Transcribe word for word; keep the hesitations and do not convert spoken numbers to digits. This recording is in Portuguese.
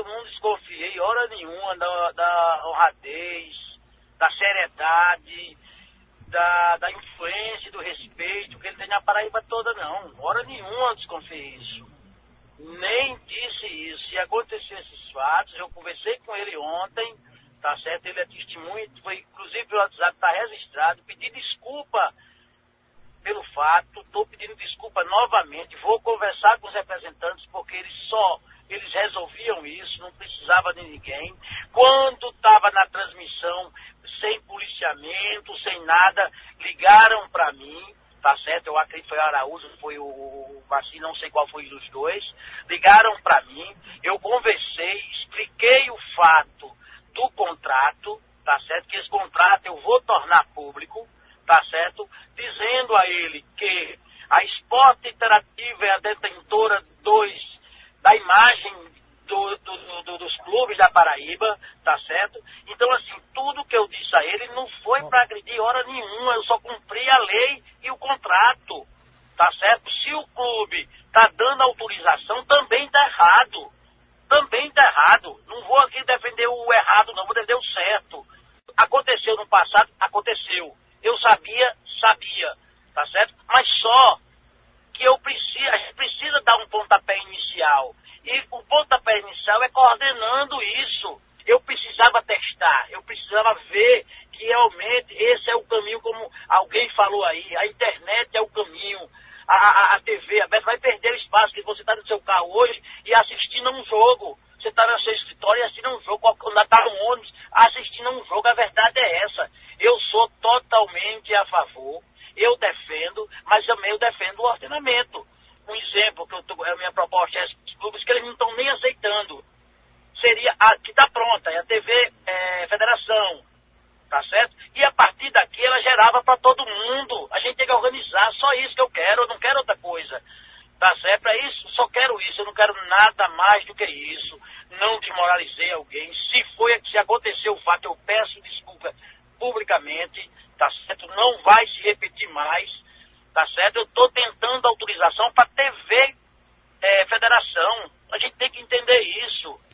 eu não desconfiei hora nenhuma da, da honradez, da seriedade, da, da influência, do respeito que ele tem na Paraíba toda, não. Hora nenhuma eu desconfiei isso. Nem disse isso. Se acontecer esses fatos, eu conversei com ele ontem, tá certo? Ele é testemunha, foi, inclusive o WhatsApp está registrado, pedi desculpa pelo fato, estou pedindo desculpa novamente, vou conversar com os representantes, porque eles só, eles resolviam isso, não precisava de ninguém. Quando estava na transmissão, sem policiamento, sem nada, ligaram para mim, tá certo? Eu acredito que foi o Araújo, foi o Vassi, não sei qual foi dos dois, ligaram para mim, eu conversei, expliquei o fato do contrato, tá certo? Que esse contrato eu vou tornar público, tá certo? Dizendo a ele que a Esporte Interativa é a detentora dos, da imagem do, do, do, dos clubes da Paraíba, tá certo? Então, assim, tudo que eu disse a ele não foi para agredir hora nenhuma, eu só cumpri a lei e o contrato, tá certo? Se o clube tá dando autorização, também tá errado, também tá errado. Não vou aqui defender o errado, não, vou defender o certo. Aconteceu no passado, aconteceu. Eu sabia, sabia, tá certo? Mas só que eu preciso, a gente precisa dar um pontapé inicial. E o pontapé inicial é coordenando isso. Eu precisava testar, eu precisava ver que realmente esse é o caminho, como alguém falou aí, a internet é o caminho, a, a, a T V aberta vai perder o espaço, que você está no seu carro hoje e assistindo a um jogo. Você está no seu escritório e assistindo a um jogo, quando está no ônibus assistindo a um jogo, a verdade é essa. Eu sou totalmente a favor, eu defendo, mas também eu defendo o ordenamento. Um exemplo, que eu tô, a minha proposta é os clubes que eles não estão nem aceitando. Seria a que está pronta, é a T V é, Federação, tá certo? E a partir daqui ela gerava para todo mundo. A gente tem que organizar, só isso que eu quero, eu não quero outra coisa. Tá certo? É isso, só quero isso, eu não quero nada mais do que isso. Não desmoralizei alguém. Se foi, se aconteceu o fato, eu peço desculpa publicamente, tá certo? Não vai se repetir mais, tá certo? Eu estou tentando autorização para T V é, Federação. A gente tem que entender isso.